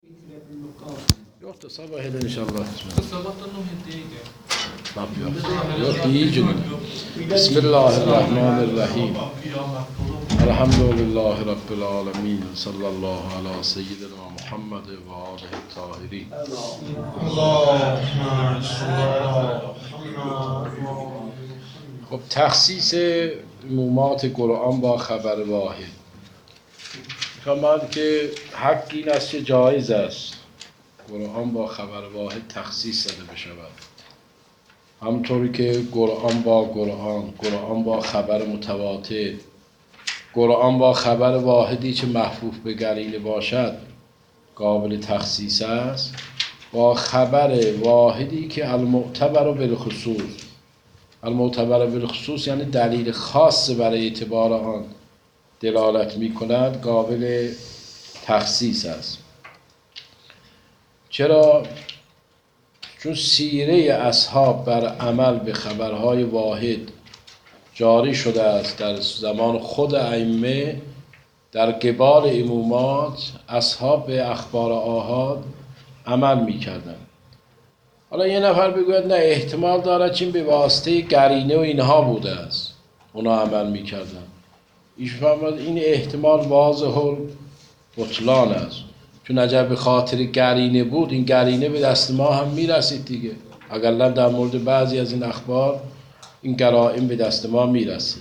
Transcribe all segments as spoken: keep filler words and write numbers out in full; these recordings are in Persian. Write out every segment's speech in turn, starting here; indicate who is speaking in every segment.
Speaker 1: Yok da sabah hele inşallah.
Speaker 2: Sabahtan o hediyeydi.
Speaker 1: Tabii yok. Yok iyi günü. Bismillahirrahmanirrahim. Elhamdülillahi Rabbil alemin. Sallallahu ala seyyidina Muhammed ve alihi tahirin. خب تخصیص عمومات قرآن با خبر واحد فرمود که حق این است که جایز است قرآن با خبر واحد تخصیص داده بشود، همطوری که قرآن با قرآن، قرآن با خبر متواتر، قرآن با خبر واحدی که محفوف به قرینه باشد قابل تخصیص است، با خبر واحدی که المعتبر بالخصوص، المعتبر بالخصوص یعنی دلیل خاص برای اعتبار آن دلالت می کند قابل تخصیص است. چرا؟ چون سیره اصحاب بر عمل به خبرهای واحد جاری شده است. در زمان خود ائمه در قبال عمومات اصحاب به اخبار آحاد عمل می کردن. حالا یه نفر بگوید نه احتمال دارد چین به واسطه قرینه و اینها بوده است اونا عمل می کردن. ایشون فرمود این احتمال واضح البطلان است، چون اگر به خاطر قرینه بود این قرینه به دست ما هم می رسید دیگه. اگر در مورد بعضی از این اخبار این قرائن به دست ما می رسید.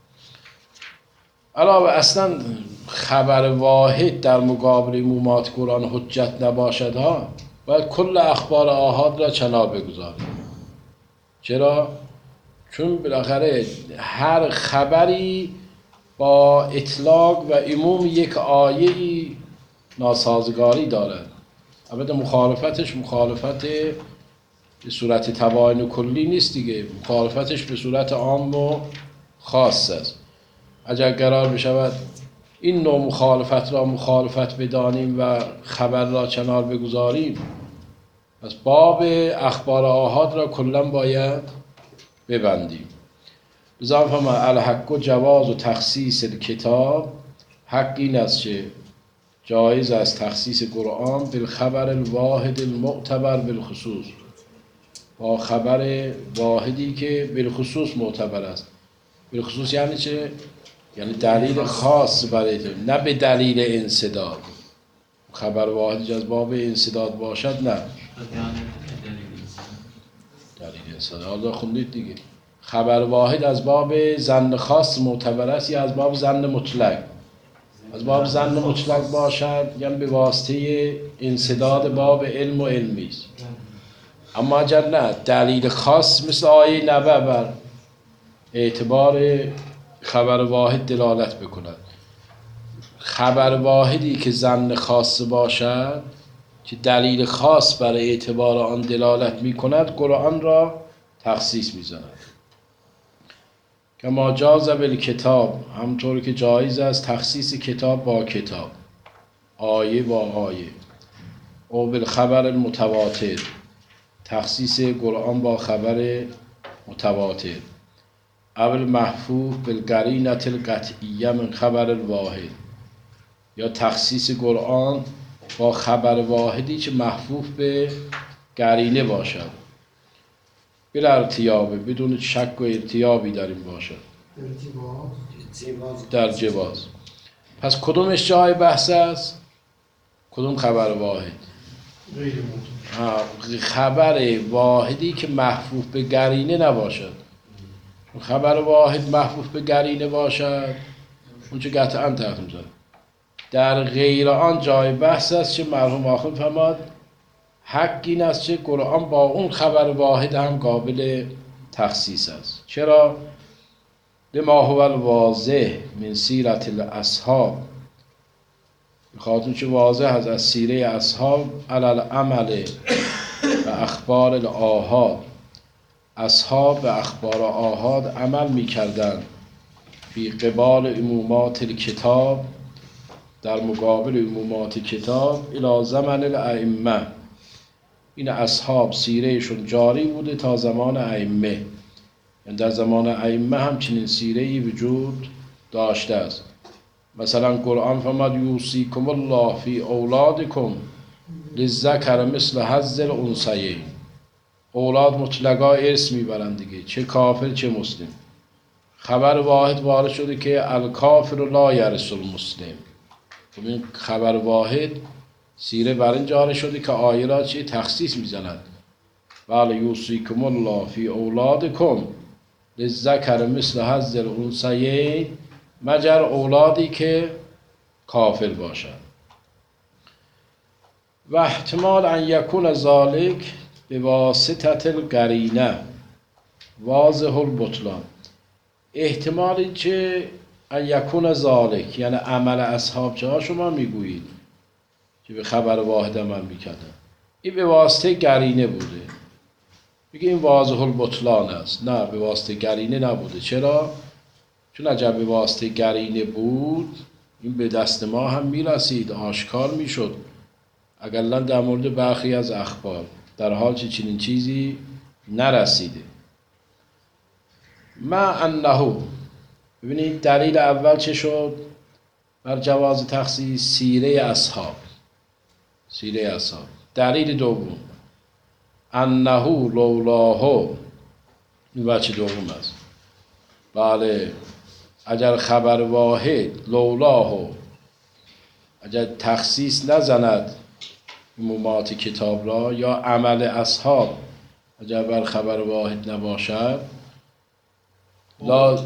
Speaker 1: علاوه اصلا خبر واحد در مقابل عمومات قرآن حجت نباشد ها، باید کل اخبار آحاد را چنا بگذاریم. چرا؟ چون بالاخره هر خبری با اطلاق و عموم یک آیه‌ای ناسازگاری دارد. البته مخالفتش مخالفت به صورت تباین کلی نیست دیگه، مخالفتش به صورت عام و خاص است. اگر قرار بشود این نوع مخالفت را مخالفت بدانیم و خبر را کنار بگذاریم، پس باب اخبار آحاد را کلا باید ببندیم. لذا فما الحق و جواز و تخصیص کتاب، حق این است که جایز است تخصیص قرآن بالخبر الواحد المعتبر بالخصوص، با خبر واحدی که بالخصوص معتبر است. بالخصوص یعنی چه؟ یعنی دلیل خاص برای تو، نه به دلیل انسداد. خبر واحدی از باب انسداد باشد نه دلیل انسداد. حالا خوندید دیگه، خبر واحد از باب ظن خاص معتبر است یا از باب ظن مطلق؟ از باب ظن مطلق باشد یعنی به واسطه انسداد باب علم و علمی است. اما اگر نه دلیل خاص مثل آیه نبع بر اعتبار خبر واحد دلالت بکند، خبر واحدی که ظن خاص باشد که دلیل خاص برای اعتبار آن دلالت می کند قرآن را تخصیص می زند. کما جاز بالکتاب، همطور که جایز است تخصیص کتاب با کتاب، آیه با آیه. او بالخبر المتواتر، تخصیص قرآن با خبر متواتر. اول محفوظ بالقرینه القطعیه من خبر الواحد، یا تخصیص قرآن با خبر واحدی که محفوظ به قرینه باشد، بلا ارتیابه، بدون شک و ارتیابی در این باشد، در جواز. پس کدومش جای بحث است؟ کدوم خبر واحد؟ خبر واحدی که محفوظ به قرینه نباشد. خبر واحد محفوظ به قرینه باشد اون چه قطعا تحریم زد. در غیر آن جای بحث است که مرحوم آخوند فرماد حق این است که قرآن با اون خبر واحد هم قابل تخصیص است. چرا؟ لما هو الواضح من سیرت الاصحاب، بخاطر که واضح است از سیره اصحاب علی العمل و اخبار الآحاد، اصحاب به اخبار آحاد عمل می کردن فی قبال عمومات کتاب، در مقابل عمومات کتاب، الی زمن الائمه. این اصحاب سیرهشون جاری بوده تا زمان ائمه، یعنی در زمان ائمه همچنین سیره‌ای وجود داشته است. مثلا قرآن فرمود یوصیکم الله فی اولادکم للذکر مثل حظ الانثیین. اولاد مطلقا ارث میبرند دیگه، چه کافر چه مسلم. خبر واحد وارد شده که الکافر لا یرث المسلم. خب این خبر واحد سیره بر این جاری شده که آیه را چه تخصیص میزند. بله یوصیکم الله فی اولادکم للذکر مثل حظ الانثیین، مگر اولادی که کافر باشند. و احتمال ان یکون ذالک به واسطه القرینه واضح البطلان. احتمال این که ان یکون ذالک یعنی عمل اصحاب چه ها شما میگویید که به خبر واحد عمل میکردن، این به واسطه قرینه بوده. میگه این واضح البطلان است. نه، به واسطه قرینه نبوده. چرا؟ چون اگر به واسطه قرینه بود این به دست ما هم میرسید، آشکار میشد، اگرلا در مورد برخی از اخبار، در حال چه چنین چیزی نرسیده. ما انه، ببینید دلیل اول چه شد بر جواز تخصیص؟ سیره اصحاب، سیره اصحاب. دلیل دوم انه لولاه، این بچه دوم است. بله اگر خبر واحد لولاه، اگر تخصیص نزند عمومات کتاب را، یا عمل اصحاب اگر بر خبر واحد نباشد، لا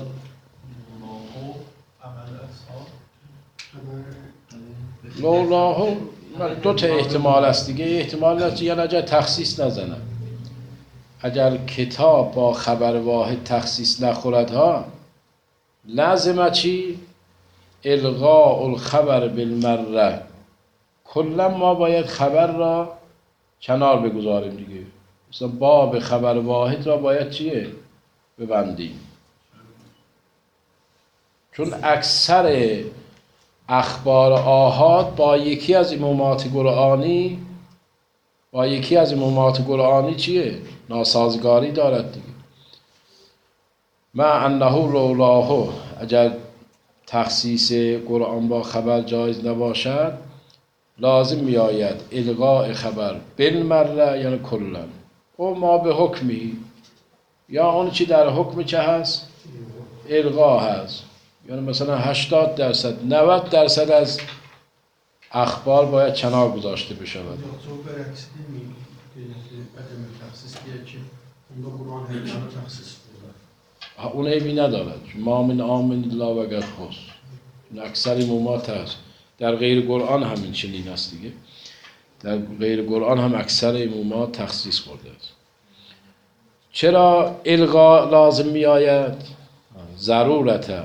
Speaker 1: لولاه دو تا احتمال است دیگه. احتمال است یا اگر تخصیص نزند، اگر کتاب با خبر واحد تخصیص نخورد ها، لازمه چی؟ الغاء الخبر بالمره. کلا ما باید خبر را کنار بگذاریم دیگه. مثلا باب خبر واحد را باید چیه؟ ببندیم. چون اکثر اخبار آحاد با یکی از امامات قرآنی با یکی از امامات قرآنی چیه؟ ناسازگاری دارد دیگه. ما انه لولاه، اگر تخصیص قرآن با خبر جایز نباشد، لازم می آید الغاء خبر بالمره، یعنی کلا. او ما به حکمی، یا اون چی در حکم چه هست؟ الغا هست. یعنی مثلا هشتاد درصد نود درصد از اخبار باید کنار گذاشته بشود. اون عیبی ندارد. ما من آمن الله و قد خص. اکثر امامات هست. در غیر قرآن همین چنین است دیگه. در غیر قرآن هم اکثر امامات تخصیص خورده است. چرا الغا لازم می آید؟ ضرورت.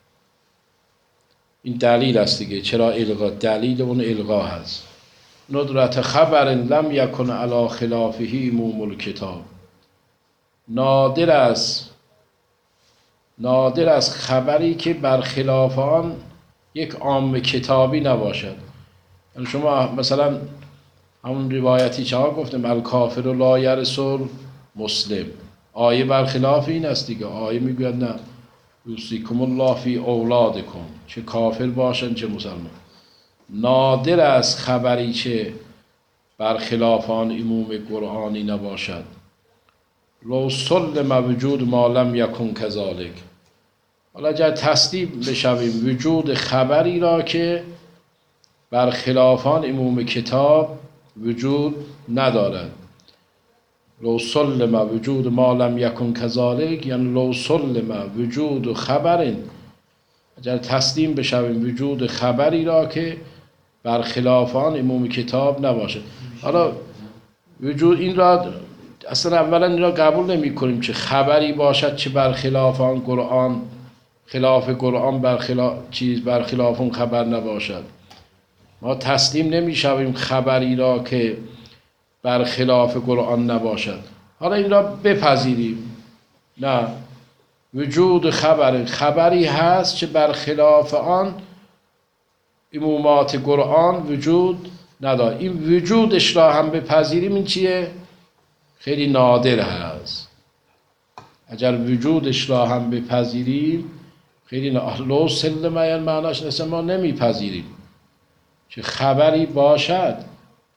Speaker 1: این دلیل است دیگه. چرا الغا؟ دلیل اون الغا هست. ندرت خبر لم یکن علی خلافه عموم الکتاب. نادر است نادر از خبری که برخلاف آن یک عام کتابی نباشد. یعنی شما مثلا همون روایتی چه ها گفتم الکافر لا یرث مسلم، آیه برخلاف این است دیگه. آیه میگوید نه یوصیکم الله فی اولادکم، چه کافر باشن چه مسلمان. نادر از خبری که برخلاف آن عموم قرآنی نباشد. لو سلم وجود ما لم یکن کذالک. حالا اگر تسلیم بشویم وجود خبری را که برخلاف آن عموم کتاب وجود ندارد. لو سلم وجود ما لم یکن کذالک، یعنی لو سلم وجود خبر، اگر تسلیم بشویم وجود خبری را که برخلاف آن عموم کتاب نباشد. حالا وجود این را اصلا اولا این را قبول نمی کنیم که خبری باشد چه برخلاف آن قرآن، خلاف قرآن برخلاف چیز برخلاف اون خبر نباشد. ما تسلیم نمی شویم خبری را که برخلاف قرآن نباشد. حالا این را بپذیریم. نه، وجود خبر، خبری هست که برخلاف آن عمومات قرآن وجود ندارد. این وجودش را هم بپذیریم. این چیه؟ خیلی نادر هست. اگر وجودش را هم بپذیریم خیلی نادر. لو سلم یعنی معناش نیست ما نمیپذیریم که خبری باشد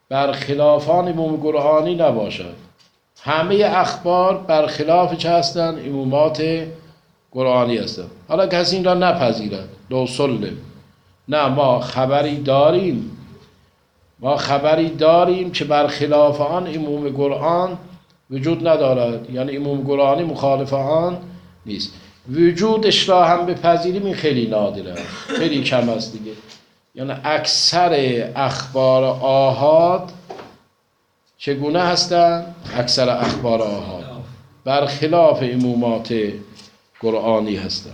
Speaker 1: برخلافان عموم قرآنی نباشد. همه اخبار برخلاف چه هستند؟ عمومات قرآنی هستند. حالا کسی این را نپذیرد، لو سلم، نه ما خبری داریم، ما خبری داریم که برخلاف آن عموم قرآن وجود ندارد، یعنی عموم قرآنی مخالف آن نیست. وجودش را هم بپذیریم این خیلی نادره، خیلی کم است دیگه. یعنی اکثر اخبار آحاد چگونه هستند؟ اکثر اخبار آحاد برخلاف عمومات قرآنی هستند.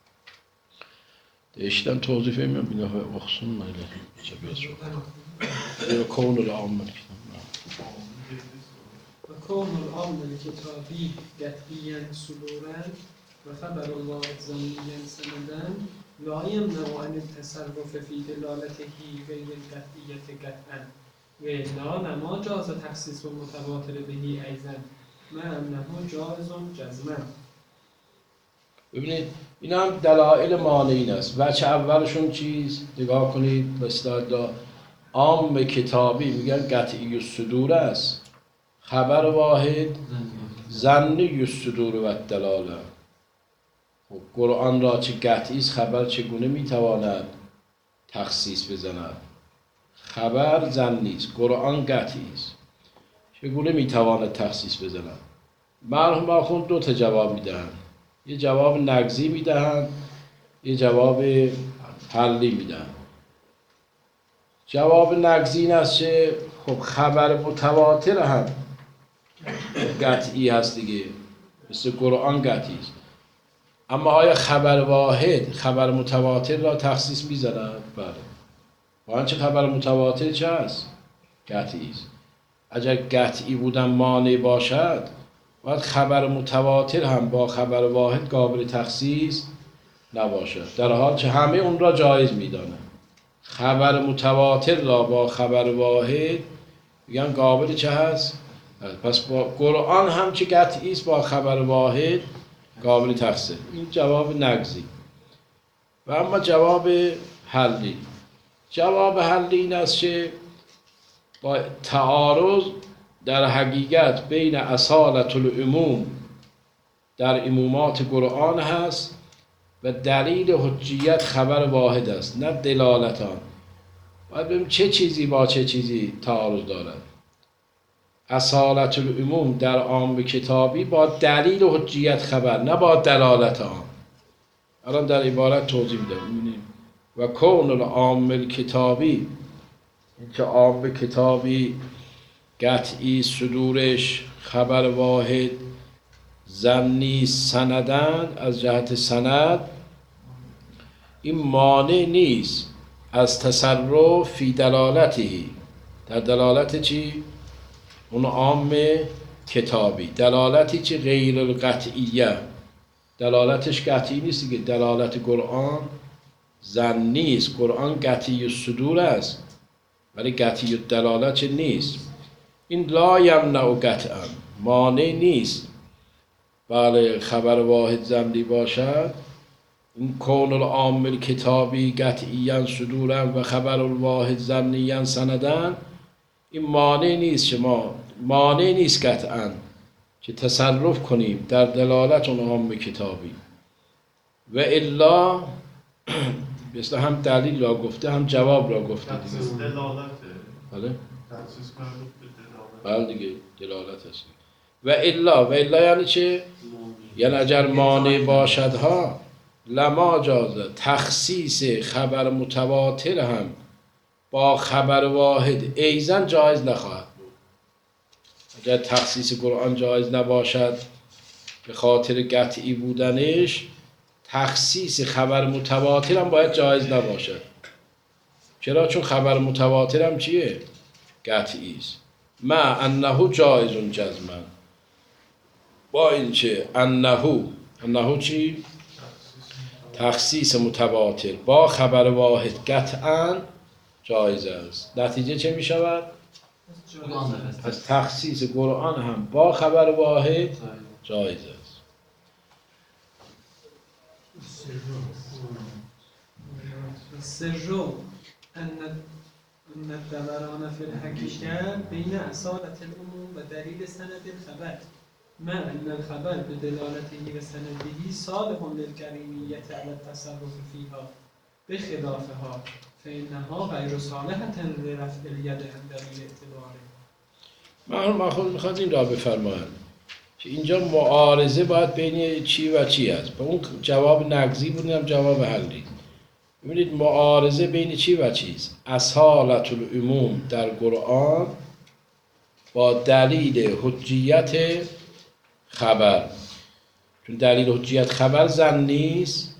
Speaker 1: اشتن توضیح فهمیم بینا های اخصون ماله چه بیست رو کون العام
Speaker 3: و کون العام کتابی قطعیاً صدوراً و خبر الله ظنیاً سنداً لا یمنع عن التصرف فی دلالته غیر القطعیة قطعاً و الا لما جاز تخصیص متواتر بهی ایضاً مع انه جائز جزماً.
Speaker 1: ببینید این هم دلائل مانعین است. وجه اولشون چیز؟ نگاه کنید بستاد عام کتابی میگن قطعی الصدور است، خبر واحد ظنی الصدور و الدلاله. خب قرآن را چه قطعی است، خبر چگونه میتواند تخصیص بزند؟ خبر ظنی است، قرآن قطعی است، چگونه میتواند تخصیص بزند؟ مرحوم آخوند دو تا جواب میدهند، یه جواب نقضی میدهند، یه جواب حلی میدهند. جواب نقضی این است که خب خبر متواتر هم قطعی هست دیگه، مثل قرآن قطعی است، اما آیا خبر واحد خبر متواتر را تخصیص میزند؟ بله. وانچه خبر متواتر چه است؟ قطعی است. اگر قطعی بودن مانع باشد باید خبر متواتر هم با خبر واحد قابل تخصیص نباشد، در حال که همه اون را جایز میدانند. خبر متواتر را با خبر واحد میگن قابل چه هست؟ پس با قرآن هم که قطعی است با خبر واحد قابل تخصیص. این جواب نقضی. و اما جواب حلی، جواب حلی این است که با تعارض در حقیقت بین اصالت العموم در عمومات قرآن هست و دلیل حجیت خبر واحد است، نه دلالتان. باید ببینیم چه چیزی با چه چیزی تعارض دارد. اصالت العموم در عام کتابی با دلیل حجیت خبر، نه با دلالت آن. الان در عبارت توضیح میدم میبینیم و کون العام کتابی، این که عام کتابی قطعی صدورش خبر واحد ظنی سندن از جهت سند، این مانع نیست از تصرف فی دلالتی، در دلالت چی؟ اون عام کتابی، دلالتی چی؟ غیر القطعیه، دلالتش قطعی نیست که دلالت قرآن ظنی است. قرآن قطعی الصدور است ولی قطعی الدلالت نیست. این لا یمنع قطعا، مانع نیست بله خبر واحد ظنی باشد. این کون العام کتابی قطعیاً صدوراً و خبر الواحد ظنیاً سندن، این مانع نیست شما، مانع نیست قطعاً که تصرف کنیم در دلالت اون عام کتابی. و الا مثل هم دلیل را گفته هم جواب را گفته دیگه.
Speaker 4: تخصیص دلالته.
Speaker 1: بله؟
Speaker 4: تخصیص مربوط به دلالت.
Speaker 1: بله دیگه دلالت هست. و الا، و الا یعنی چه؟ یعنی اگر مانع باشد ها لما جازه تخصیص خبر متواتر هم با خبر واحد ایزن جایز نخواهد بود. اگر تخصیص قرآن جایز نباشد به خاطر قطعی بودنش، تخصیص خبر متواتر هم باید جایز نباشد. چرا؟ چون خبر متواتر هم چیه؟ قطعی است. مع انه جایز جزما، با اینکه انه، انه چی؟ تخصیص متواتر با خبر واحد قطعا جایز است. نتیجه چه می شود؟ پس تخصیص قرآن هم با خبر واحد جایز است.
Speaker 3: سر ان ان الدوران فی الحقیقت بین اصالت العموم و دلیل سند الخبر مع ان الخبر بدلالته و سنده صالح للقرینیت علی التصرف فیها بخلافها فانها غیر صالحة لرفع الید عند الاعتبار.
Speaker 1: من ما خود میخواد این را بفرماید که اینجا معارضه باید بین چی و چی است. به اون جواب نقضی بود، اینم جواب حلی. ببینید معارضه بین چی و چیست؟ اصالت العموم در قرآن با دلیل حجیت خبر. چون دلیل حجیت خبر زن نیست،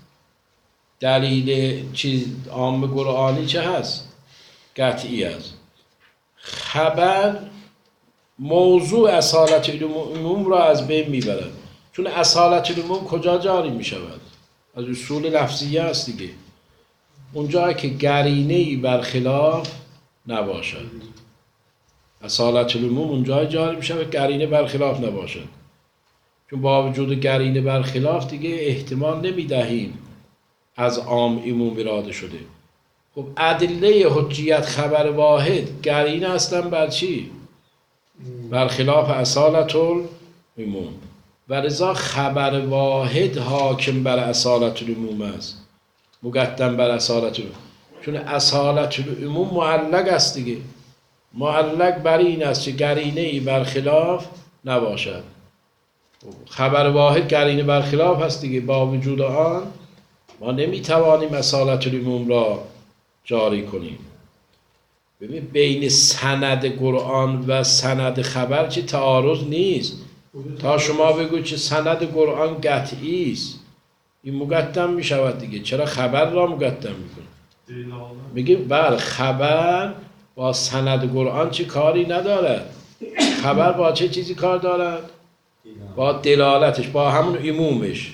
Speaker 1: دلیل چیز عام قرآنی چه هست؟ قطعی است. خبر موضوع اصالت العموم را از بین میبرد. چون اصالت العموم کجا جاری میشود؟ از اصول لفظیه است دیگه. اونجا که قرینه‌ای برخلاف نباشد. اصالت العموم اونجا جاری میشود قرینه برخلاف نباشد. چون با وجود قرینه برخلاف دیگه احتمال نمیدهیم از عام عموم اراده شده. خب ادله حجیت خبر واحد قرینه هستن بر چی؟ برخلاف اصالت العموم. و لذا خبر واحد حاکم بر اصالت العموم است، مقدم بر اصالت العموم. چون اصالت العموم معلق است دیگه. معلق بر این است که قرینه ای برخلاف نباشد. خبر واحد قرینه برخلاف هست دیگه. با وجود آن ما نمیتوانیم اصالت العموم را جاری کنیم. ببین بین سند قرآن و سند خبر چه تعارض نیست. تا شما بگو که سند قرآن قطعی است، این مقدم می شود دیگه. چرا خبر را مقدم میکنه؟ میگیم بله خبر با سند قرآن چه کاری ندارد. خبر با چه چیزی کار دارد؟ با دلالتش، با همون عمومش.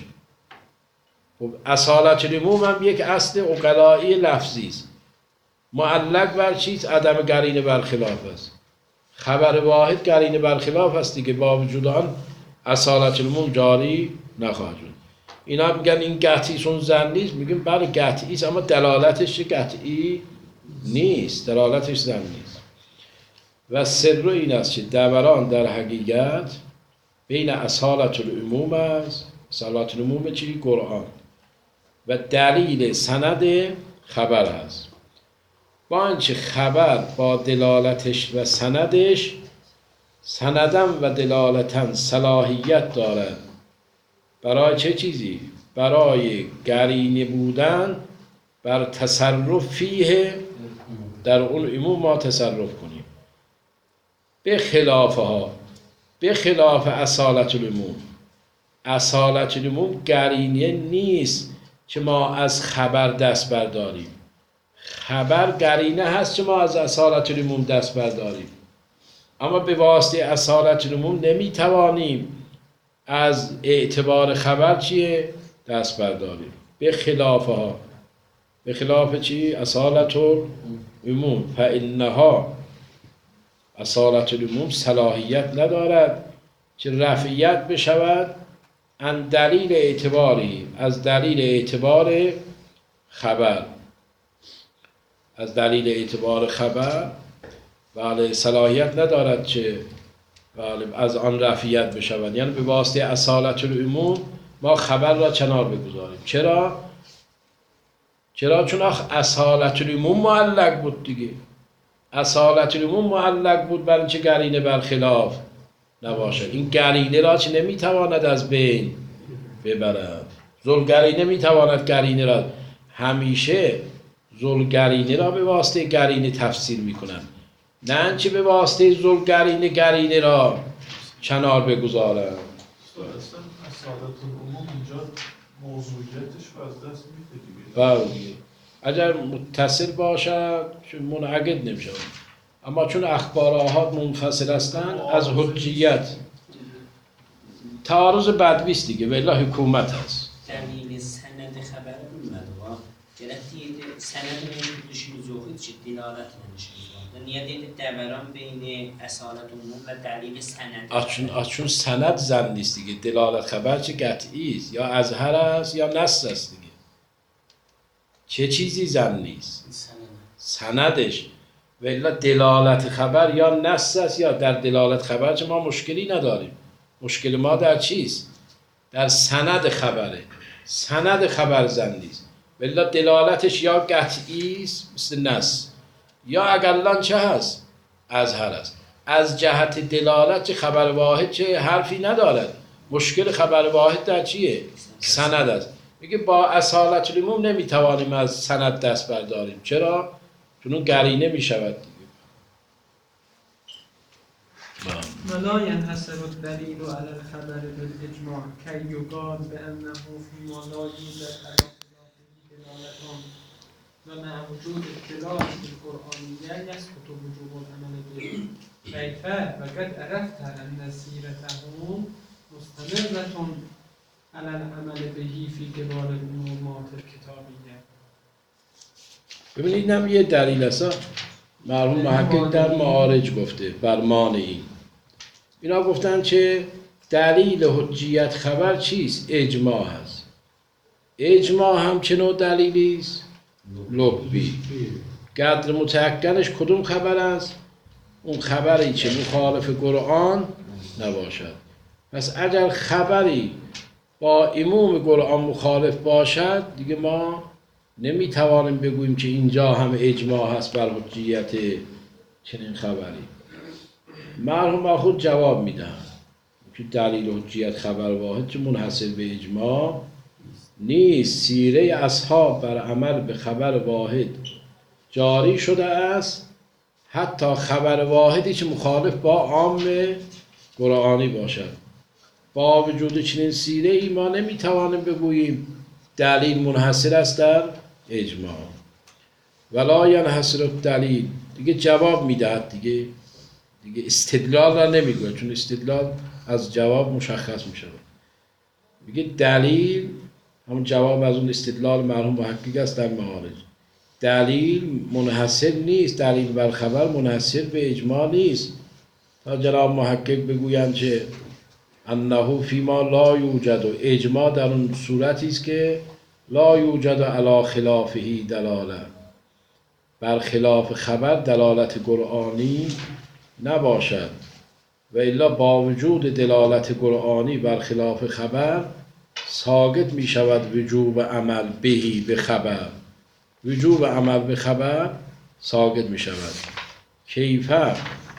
Speaker 1: خب اصالت العموم هم یک اصل عقلائی لفظی است. معلق بر چیز عدم قرینه برخلاف است. خبر واحد قرینه برخلاف است دیگه. با وجود آن اصالت العموم جاری نخواهد شد. اینا میگن این قطعی سون زن نیست. میگیم بله قطعی است، اما دلالتش قطعی نیست. دلالتش زن نیست. و سر این است که دوران در حقیقت بین اصالت العموم است. اصالت العموم چی؟ قرآن. و دلیل سند خبر هست. با اینکه خبر با دلالتش و سندش، سندم و دلالتن صلاحیت دارد برای چه چیزی؟ برای قرینه بودن بر تصرف فیه، در اون عموم ما تصرف کنیم. به خلافها، به خلاف اصالت العموم. اصالت العموم قرینه نیست که ما از خبر دست برداریم. خبر قرینه هست که ما از اصالت العموم دست برداریم، اما به واسطه اصالت العموم نمیتوانیم از اعتبار خبر چیه؟ دست برداریم. به خلافها، به خلاف چی؟ اصالت العموم. فانها، اصالت العموم صلاحیت ندارد که رفعیت بشود ان دلیل اعتباری، از دلیل اعتبار خبر. از دلیل اعتبار خبر بله صلاحیت ندارد که بله از آن رفعیت بشود. یعنی به واسطه اصالت العموم ما خبر را کنار بگذاریم. چرا؟ چرا؟ چون اصالت العموم معلق بود دیگه. اصالت العموم معلق بود برای اینکه قرینه برخلاف نباشد. این قرینه را چه نمیتواند از بین ببرد. ذل قرینه میتواند قرینه را، همیشه ذل قرینه را به واسطه قرینه تفسیر میکنند، نه انچه به واسطه ذل قرینه قرینه را کنار بگذارند.
Speaker 4: اصلا اصالت العموم اینجا موضوعیتش رو از دست میده دیگه.
Speaker 1: بله اگر متصل باشد منعقد نمیشه. اما چون اخبار آحاد منفصل هستند از حجیت تعارض بدویست دیگه. والله حکومت هست.
Speaker 5: دلیل سند خبر اومد و گرفتی سند نمیدوشی بزوخید چه دلالت نمیشه. نیاد این دوران بین اصالت عموم و دلیل سند.
Speaker 1: آچون آچون سند زن نیست دیگه. دلالت خبر چه قطعی است، یا اظهر است یا نص است دیگه. چه چیزی زن نیست؟
Speaker 5: سند.
Speaker 1: سندش. و الا دلالت خبر یا نص است یا در دلالت خبر چه ما مشکلی نداریم. مشکل ما در چیست؟ در سند خبره. سند خبر زندی است. و الا دلالتش یا قطعی است مثل نص یا اقلن چه هست؟ اظهر است. از جهت دلالت چه خبر واحد چه حرفی ندارد. مشکل خبر واحد در چیه؟ سند است. میگه با اصالت العموم نمیتوانیم از سند دست برداریم. چرا؟ چون اون قرینه میشود دیگه.
Speaker 3: ولا ينحصر الدليل على الخبر بالإجماع كي يقال بأنه فيما لا يوجد على خلافه دلالة ومع وجود الدلالة القرآنية يسقط وجوب العمل به كيف وقد عرفت أن سيرته مستمرة على العمل به في قبال الأمور الكتابية.
Speaker 1: ببینید اینم یه دلیل است. مرحوم محقق در معارج گفته برمان این اینا گفتن که دلیل حجیت خبر چیست؟ اجماع هست. اجماع هم چه نوع دلیلی است؟ لبی. قدر متعقلش کدوم خبر است؟ اون خبری که مخالف قرآن نباشد. پس اگر خبری با عموم قرآن مخالف باشد دیگه ما نمیتوانیم بگوییم که اینجا هم اجماع هست بر حجیت چنین خبری. مرحوم خود جواب میدن که دلیل حجیت خبر واحد که منحصر به اجماع نیست. سیره اصحاب بر عمل به خبر واحد جاری شده است، حتی خبر واحدی که مخالف با عام قرآنی باشد. با وجود چنین سیره ای ما نمیتوانیم بگوییم دلیل منحصر است در اجماع. ولا ینحصر الدلیل دیگه جواب میدهد دیگه دیگه استدلال را نمیگوید، چون استدلال از جواب مشخص میشه. میگه دلیل همون جواب از اون استدلال مرحوم محقق است در معارج. دلیل منحصر نیست، دلیل بر خبر منحصر به اجماع نیست. تا جناب محقق بگویند که انه فیما لا یوجد، و اجماع در اون صورتی است که لا یوجد علی خلافه دلاله، بر خلاف خبر دلالت قرآنی نباشد. و الا با وجود دلالت قرآنی بر خلاف خبر ساقط می شود وجوب عمل بهی به خبر. وجوب عمل به خبر ساقط می شود. کیفه؟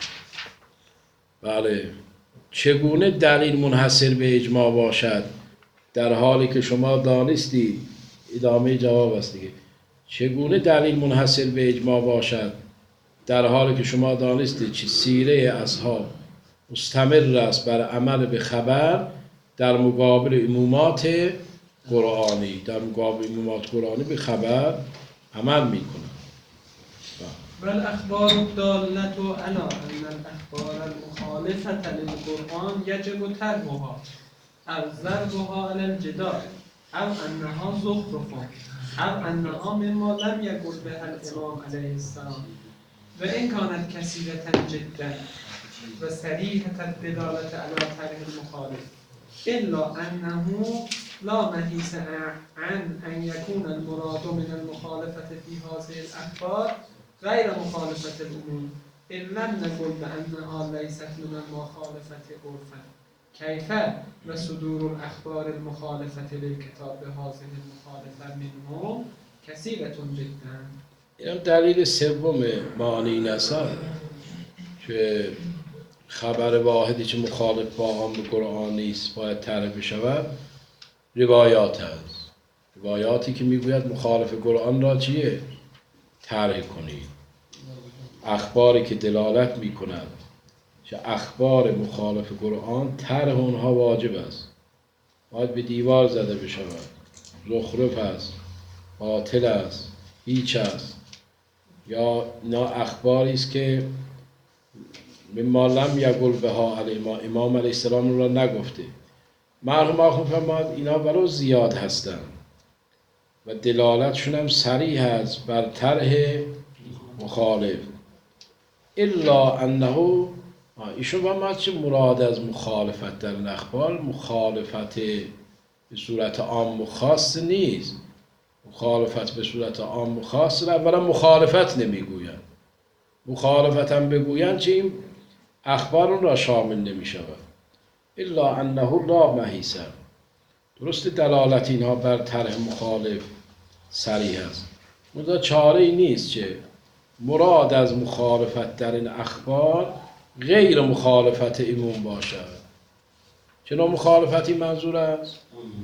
Speaker 1: بله. چگونه دلیل منحصر به اجماع باشد در حالی که شما دانستید؟ ادامه جواب است دیگه. چگونه دلیل منحصر به اجماع باشد در حالی که شما دانستید که سیره اصحاب مستمر است بر عمل به خبر در مقابل عمومات قرآنی، در مقابل عمومات قرآنی به خبر عمل میکنند.
Speaker 3: والاخبار الدالة على ان الاخبار المخالفة للقرآن يجب تركها او ضربها على الجدار او انها زخرف او انها مما لم يقل بها الامام عليه السلام وان كانت كثيرة جدا وصريحة الدلالة على ترك المخالف الا انه لا محيص عن ان يكون المراد من المخالفة في هذه الاخبار غیر مخالفت العموم ان لم نقل بانها لیست من المخالفت عرفا کیف و صدور الاخبار المخالفت للکتاب هذه المخالفه منهم کثیرة جدا.
Speaker 1: این دلیل سوم معانی این است که خبر واحدی که مخالف با عام قرآن نیست باید طرح بشود. روایات هست، روایاتی که میگوید مخالف قرآن را چیه؟ طرح کنید. اخباری که دلالت میکند که اخبار مخالف قرآن طرح اونها واجب است، باید به دیوار زده بشود. زخرف است، باطل است، هیچ است، یا اینا اخباری است که مما لم یقل بها الامام، امام علیه السلام را نگفته. مرحوم آخوند فرمود اینا برای زیاد هستند و دلالتشون هم صریح است بر طرح مخالف. الا انه ایشون فرمود چه مراد از مخالفت در الاخبار؟ مخالفت به صورت عام و خاص نیست. مخالفت به صورت عام و خاص را اولا مخالفت نمیگوید، مخالفتا بگویند چه این اخبار اون را شامل نمی شود. الا انه لا محیصه. درست دلالت اینها بر طرح مخالف صریح است، منتها چاره ای نیست که مراد از مخالفت در این اخبار غیر مخالفت عموم باشد. چه نوع مخالفتی منظور است؟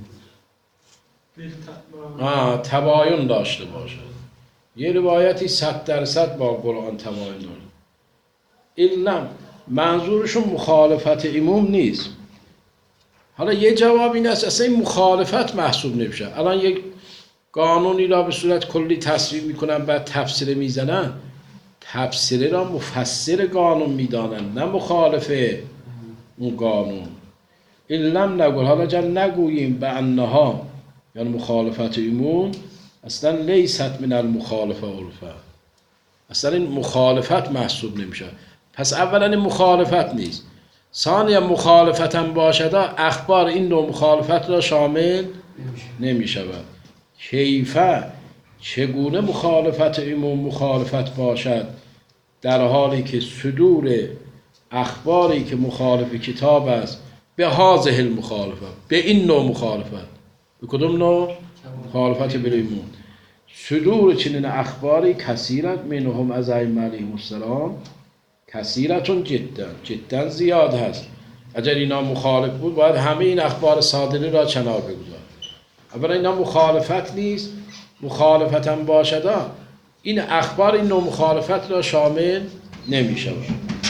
Speaker 1: آه تباین داشته باشد. یه روایتی صد درصد با قرآن تباین داره. این منظورشون مخالفت عموم نیست. حالا یه جواب این است اصلا این مخالفت محسوب نمیشه. الان یک قانونی را به صورت کلی تصویب میکنن بعد تفسیر میزنن، تفسیر را مفسر قانون میدانن نه مخالف اون قانون. این لم نگوی، حالا جا نگوییم به انها یعنی مخالفت عموم اصلا لیست من المخالفه عرفه، اصلا این مخالفت محسوب نمیشه. پس اولا این مخالفت نیست. ثانیا مخالفت هم باشد اخبار این نوع مخالفت را شامل نمی شود. کیفه چگونه مخالفت عموم مخالفت باشد در حالی که صدور اخباری که مخالف کتاب است به هذه المخالفه، به این نوع مخالفت. به کدوم نوع؟ مخالفت بالعموم. صدور چنین اخباری کثیرت منهم از ائمه علیهم السلام، کثیرتون جدا جدا زیاد هست. اگر اینا مخالف بود باید همه این اخبار صادره را چنار بگذار. اولا اینا مخالفت نیست. مخالفت هم باشد این اخبار این نوع مخالفت را شامل نمی شود.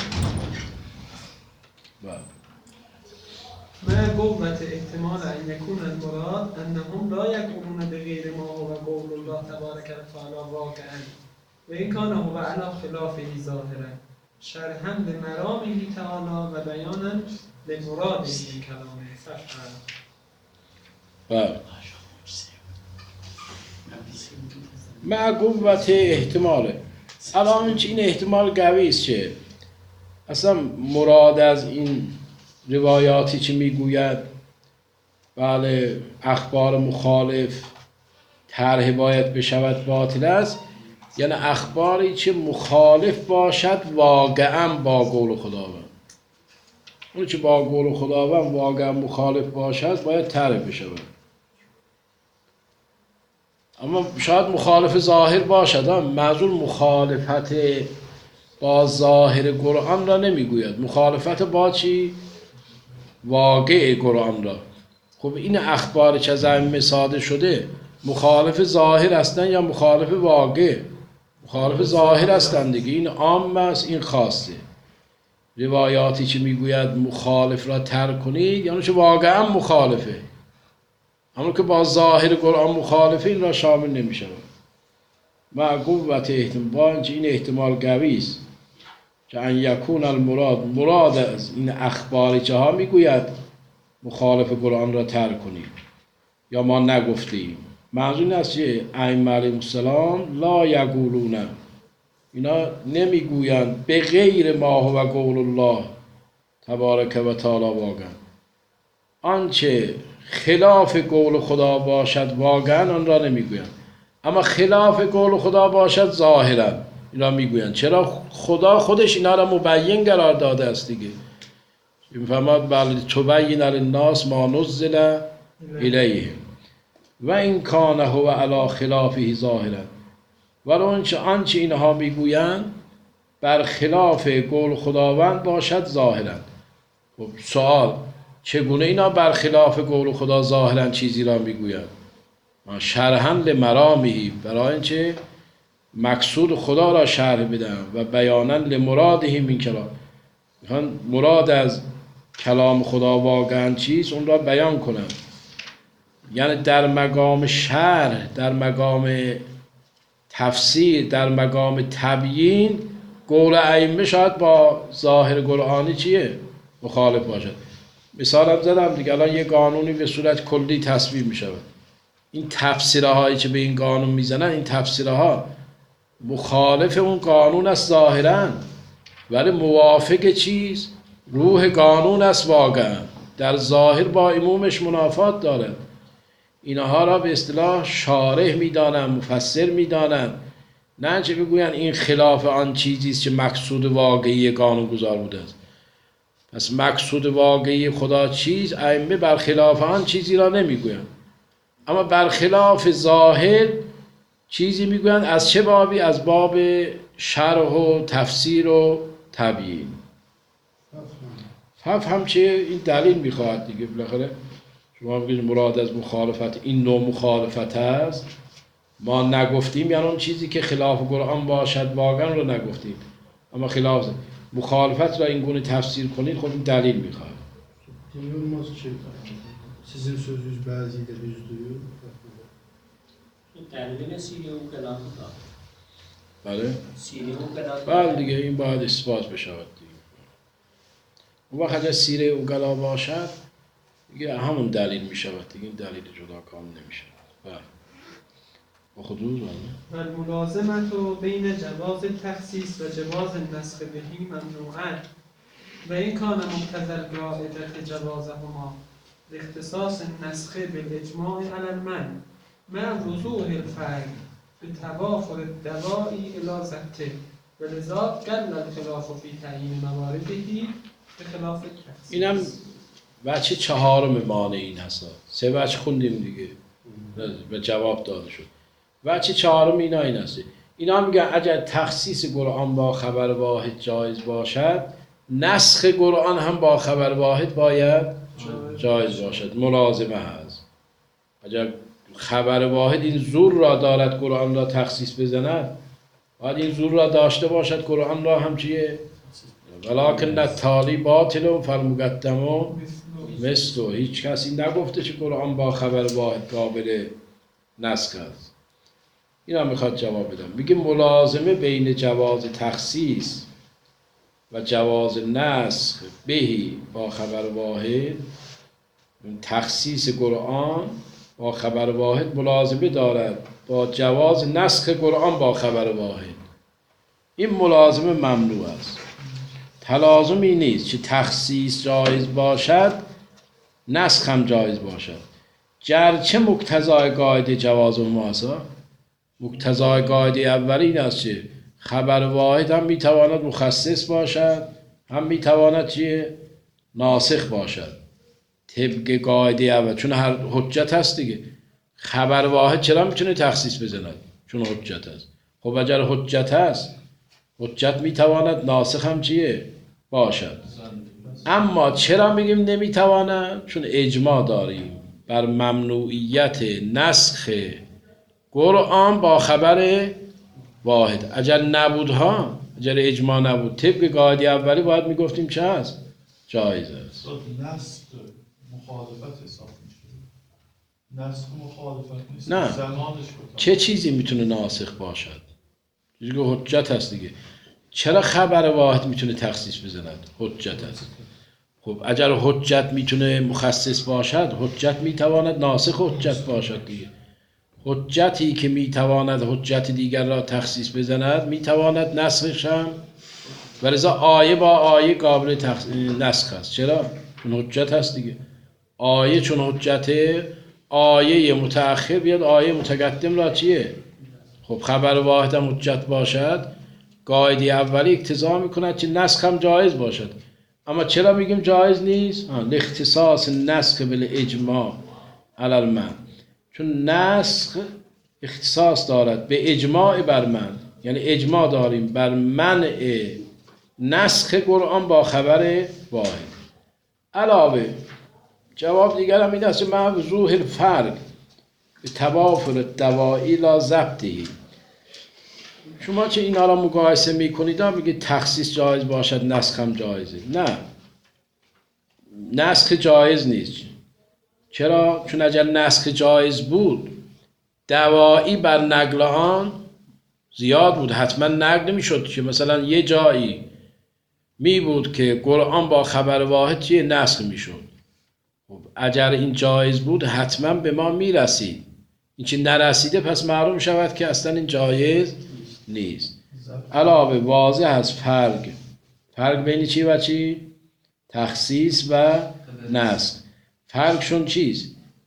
Speaker 3: ما قوت احتمال ان یکون المراد انهم لا یقولون بغیر ما هو قول الله تبارک و تعالی واقعا و این کان هو علی خلافه ظاهرا شرحا لمرامه تعالی و بیانا لمراده این کلامه فشعر.
Speaker 1: بله. مع قوت احتمال. الان این احتمال قوی است که اصلا مراد از این روایاتی که میگوید بله اخبار مخالف طرح باید بشود باطل است، یعنی اخباری که مخالف باشد واقعا با قول خداوند. اون که با قول خداوند واقعا مخالف باشد باید طرح بشود. اما شاید مخالف ظاهر باشد، منظور مخالفت با ظاهر قرآن را نمیگوید، مخالفت با چی؟ واقع قرآن را. خب این اخبار که از ائمه صادر شده مخالف ظاهر هستن یا مخالف واقع؟ مخالف ظاهر هستن دیگه. این عام است، این خاصه. روایاتی که میگوید مخالف را ترک کنید یعنی که واقعا مخالفه، اما که با ظاهر قرآن مخالفه این را شامل نمیشه. مع قوت احتمال، این احتمال قوی است که ان یکون المراد، مراد از این اخباری که ها میگوید مخالف قرآن را ترک کنید یا ما نگفتیم. منظور این است که ائمه علیهم السلام لا یقولون، اینا نمیگویند به غیر ما هو قول الله تبارک و تعالی واقعا، آنچه خلاف قول خدا باشد واقعا آن را نمیگویند، اما خلاف قول خدا باشد ظاهرا اینا میگویند. چرا؟ خدا خودش اینا را مبین قرار داده است دیگه. میفرماد بل تبین للناس ما نزل الیهم و این کان هو علی خلافه ظاهرا، ولی آنچه آنچه اینها میگویند بر خلاف قول خداوند باشد ظاهرا. خب سوال، چگونه اینا بر خلاف قول خدا ظاهرا چیزی را میگویند؟ شرحا لمرامه، برای اینکه مقصود خدا را شرح بدن و بیانا لمراده من کلام، مراد از کلام خدا واقعا چیست اون را بیان کنن. یعنی در مقام شرح، در مقام تفسیر، در مقام تبیین قول ائمه شاید با ظاهر قرآنی چیه؟ مخالف باشد. مثال هم زدم دیگه، الان یه قانونی به صورت کلی تصویب می شود، این تفسیرهایی که به این قانون میزنن این تفسیرها مخالف اون قانون است ظاهرا، ولی موافق چیز؟ روح قانون است واقعا، در ظاهر با عمومش منافات دارد. اینها را به اصطلاح شارح میدانند، مفسر میدانند، نه چه بگوین این خلاف آن چیزی است که مقصود واقعی قانونگذار بوده است. پس مقصود واقعی خدا چیز، ائمه برخلاف آن چیزی را نمیگویند، اما برخلاف ظاهر چیزی میگویند. از چه بابی؟ از باب شرح و تفسیر و تبیین. فهم چه؟ این دلیل میخواهد دیگه. بالاخره شما بگید مراد از مخالفت این نوع مخالفت است، ما نگفتیم یعنی اون چیزی که خلاف قرآن باشد واقعا رو نگفتیم، اما خلاف مخالفت را این گونه تفسیر کنید، خب این دلیل میخواهد.
Speaker 6: Olmaz ki sizin sözünüz bəzi də düzdür.
Speaker 5: دلیل سیری و کلام خدا.
Speaker 1: بله؟
Speaker 5: سیری و کلام.
Speaker 1: بله دیگه این باید اثبات بشود دیگه. اون وقت اگر سیره اوگلا باشد دیگه همون دلیل میشود دیگه، این دلیل جدا کام نمیشود. بله. با خودوز بله.
Speaker 3: والملازمة بین جواز تخصیص و جواز النسخ بهی ممنوعه و این کان مقتضی القاعدة جوازهما لاختصاص النسخ بالاجماع علی المنع مع وضوح الفرق بتوافر الدواء الی ضبطه ولذا قل الخلاف فی تعیین موارده بخلاف التخصیص.
Speaker 1: اینم بچه چهارم مانع این هست. سه بچه خوندیم دیگه به جواب داده شد. بچه چهارم اینا این هست. اینا میگن اگر تخصیص قرآن با خبر واحد جایز باشد، نسخ قرآن هم با خبر واحد باید جایز باشد. ملازمه هست. اگر خبر واحد این زور را دارد قرآن را تخصیص بزند، باید این زور را داشته باشد قرآن را هم چیه؟ ولکن التالی باطل فالمقدم مثل. هیچ کسی نگفته که قرآن با خبر واحد قابل نسخ است. اینا میخواد جواب بدم. میگه ملازمه بین جواز تخصیص و جواز نسخ بهی با خبر واحد، تخصیص قرآن با خبر واحد ملازمه دارد با جواز نسخ قرآن با خبر واحد. این ملازمه ممنوع است. تلازمی نیست که تخصیص جایز باشد نسخ هم جایز باشد، گرچه مقتضای قاعده جواز و ماسا. مقتضای قاعده اولی این است که خبر واحد هم میتواند مخصص باشد، هم میتواند چیه؟ ناسخ باشد. طبق قاعده اول، چون هر حجت هست دیگه. خبر واحد چرا میتونه تخصیص بزند؟ چون حجت هست. خب اگر حجت هست، حجت میتواند ناسخ هم چیه؟ باشد. اما چرا میگیم نمیتواند؟ چون اجماع داریم بر ممنوعیت نسخ قرآن با خبر واحد. اگر نبود ها، اگر اجماع نبود، طبق قاعده اولی باید میگفتیم چه هست؟ جایز است.
Speaker 4: نسخ مخالفت حساب میشه. نسخ مخالفت نیست.
Speaker 1: نه.
Speaker 4: زمانش
Speaker 1: چه چیزی میتونه ناسخ باشد؟ چیزی که حجت هست دیگه. چرا خبر واحد میتونه تخصیص بزند؟ حجت هست. خب اگر حجت میتونه مخصص باشد، حجت میتواند ناسخ حجت باشد دیگه. حجتی که میتواند حجت دیگر را تخصیص بزند، میتواند نسخش هم. ولذا آیه با آیه قابل تخص... نسخ است. چرا؟ چون حجت هست دیگه. آیه چون حجت، آیه متأخر بیاد آیه متقدم را چیه؟ خب خبر واحد هم حجت باشد، قاعده اولی اقتضا میکند که نسخ هم جایز باشد. اما چرا میگیم جایز نیست؟ لاختصاص نسخ بالاجماع علی المنع. چون نسخ اختصاص دارد به اجماع بر من، یعنی اجماع داریم بر منع نسخ قرآن با خبر واحد. علاوه جواب دیگر هم این است که مع وضوح الفرق به توافر الدوائی لا ضبطه. شما چه اینا را مقایسه میکنید میگید تخصیص جایز باشد نسخ هم جایزه. نه، نسخ جایز نیست. چرا؟ چون اگر نسخ جایز بود، دوائی بر نقل آن زیاد بود، حتما نقل نمیشد که مثلا یه جایی می بود که قرآن با خبر واحد چیه؟ نسخ میشد. خب اگر این جایز بود حتما به ما میرسید. این چی نرسیده پس معلوم شود که اصلا این جایز نیست. علاوه واضح است فرق فرق بین چی و چی؟ تخصیص و نسخ. فرقشون چیست؟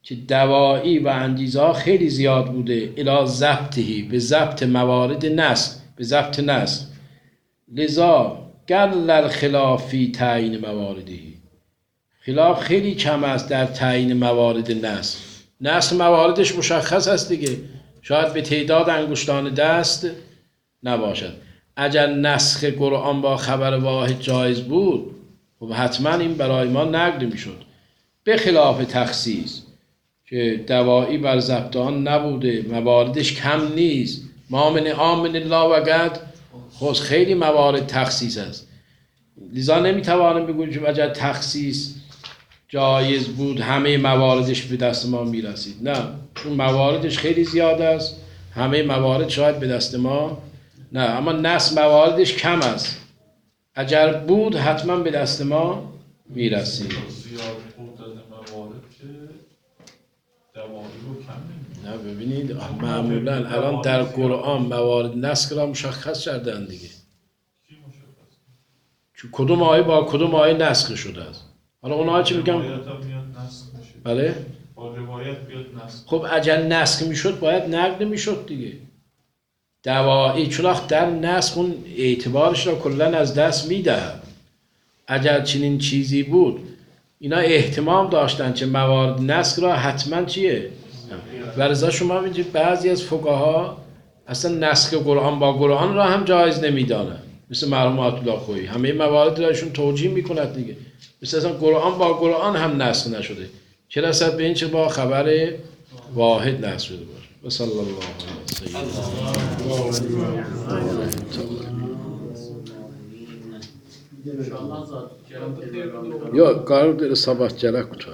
Speaker 1: که دوایی و انگیزه ها خیلی زیاد بوده الی ضبطهی، به ضبط موارد نسخ، به ضبط نسخ. لذا قل الخلاف فی تعیین مواردهی، خلاف خیلی کم است در تعیین موارد نسخ. نسخ مواردش مشخص است دیگه، شاید به تعداد انگشتان دست نباشد. اگر نسخ قرآن با خبر واحد جایز بود خب حتما این برای ما نقل میشد، به خلاف تخصیص که دوایی بر ضبط آن نبوده، مواردش کم نیست. ما من آمن الله و قد، خب خیلی موارد تخصیص است. لذا نمیتوانم بگویم که اگر تخصیص جایز بود همه مواردش به دست ما میرسید، نه، چون مواردش خیلی زیاد است، همه موارد شاید به دست ما نه، اما نص مواردش کم است، اگر بود حتما به دست ما میرسید.
Speaker 4: زیاد بودن موارد که دوایی رو کم نمی‌کنه.
Speaker 1: نه ببینید معمولا الان در قرآن موارد نسخ را مشخص کردن دیگه،
Speaker 4: کی مشخص؟
Speaker 1: چون کدوم آیه با کدوم آیه نسخ شده است. حالا اونها چی میگن؟
Speaker 4: روایت هم میاد نسخ میشه.
Speaker 1: بله؟
Speaker 4: با روایت بیاد نسخ.
Speaker 1: خب اگر نسخ میشد باید نقل میشد دیگه. دوایی چون آخ در نسخ اون اعتبارش را کلا از دست میدهد. اگر چنین چیزی بود اینا احتمام داشتن که موارد نسخ را حتما چیه؟ و رضا شما میدونید بعضی از فقها اصلا نسخ قرآن با قرآن را هم جایز نمیدانه، مثل مرحوم آیت الله خویی همه موارد را ایشون توجیه میکند دیگه، مثل اصلا قرآن با قرآن هم نسخ نشده، چه رسد به این چه با خبر واحد نسخ شده باشه. و صلی الله علیه و سلم. یا قرار داره sabah gerek